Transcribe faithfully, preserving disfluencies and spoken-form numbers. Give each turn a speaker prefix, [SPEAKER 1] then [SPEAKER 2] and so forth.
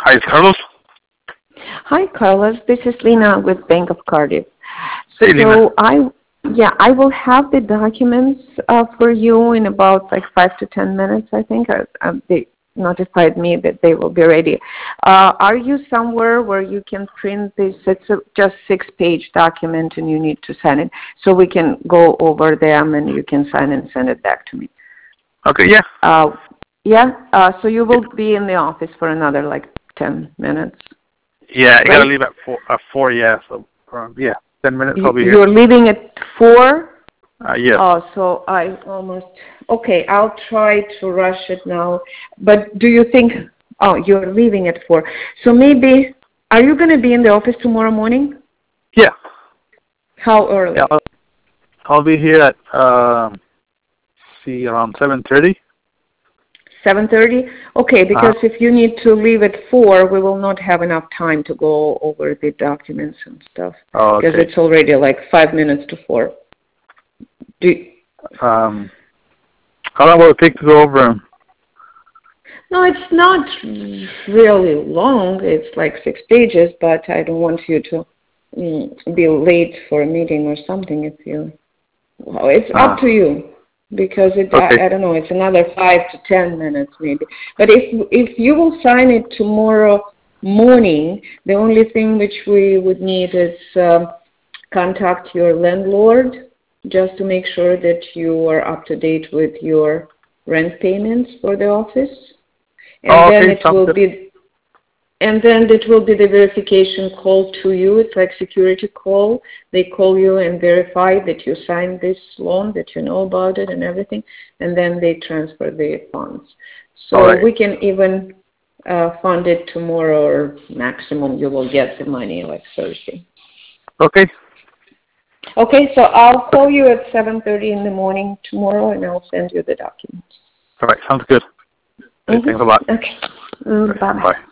[SPEAKER 1] Hi, it's Carlos.
[SPEAKER 2] Hi, Carlos. This is Lena with Bank of Cardiff.
[SPEAKER 1] Hey, Lena.
[SPEAKER 2] So I, yeah, I will have the documents uh, for you in about like five to ten minutes. I think uh, uh, they notified me that they will be ready. Uh, are you somewhere where you can print this? It's a just six-page document, and you need to sign it, so we can go over them, and you can sign and send it back to me.
[SPEAKER 1] Okay, yeah.
[SPEAKER 2] Uh, yeah. Uh, so you will be in the office for another like ten minutes.
[SPEAKER 1] Yeah, I
[SPEAKER 2] right?
[SPEAKER 1] gotta leave at four. At four, yeah. So, um, yeah, ten minutes. I'll be here.
[SPEAKER 2] You're leaving at four.
[SPEAKER 1] Uh, yes.
[SPEAKER 2] Oh, so I almost. Okay, I'll try to rush it now. But do you think? Oh, you're leaving at four. So maybe. Are you going to be in the office tomorrow morning?
[SPEAKER 1] Yeah.
[SPEAKER 2] How early?
[SPEAKER 1] Yeah, I'll, I'll be here at um, see around seven thirty.
[SPEAKER 2] seven thirty? Okay, because uh, if you need to leave at four, we will not have enough time to go over the documents and stuff.
[SPEAKER 1] Oh, okay.
[SPEAKER 2] Because it's already like five minutes to four. Do you,
[SPEAKER 1] um, how long will it take to go over them?
[SPEAKER 2] No, it's not really long. It's like six pages, but I don't want you to mm, be late for a meeting or something if you... Well, it's uh, up to you. Because it,
[SPEAKER 1] okay.
[SPEAKER 2] I, I don't know, it's another five to ten minutes maybe. But if if you will sign it tomorrow morning, the only thing which we would need is um, contact your landlord just to make sure that you are up to date with your rent payments for the office. And
[SPEAKER 1] oh,
[SPEAKER 2] then
[SPEAKER 1] okay.
[SPEAKER 2] it
[SPEAKER 1] Sounds
[SPEAKER 2] will
[SPEAKER 1] good.
[SPEAKER 2] be And then it will be the verification call to you. It's like security call. They call you and verify that you signed this loan, that you know about it and everything, and then they transfer the funds. So
[SPEAKER 1] right.
[SPEAKER 2] we can even uh, fund it tomorrow, or maximum you will get the money like Thursday.
[SPEAKER 1] Okay.
[SPEAKER 2] Okay, so I'll call you at seven thirty in the morning tomorrow, and I'll send you the documents.
[SPEAKER 1] All right. Sounds good.
[SPEAKER 2] Mm-hmm.
[SPEAKER 1] Thanks a lot.
[SPEAKER 2] Okay. Mm, bye-bye.
[SPEAKER 1] Bye.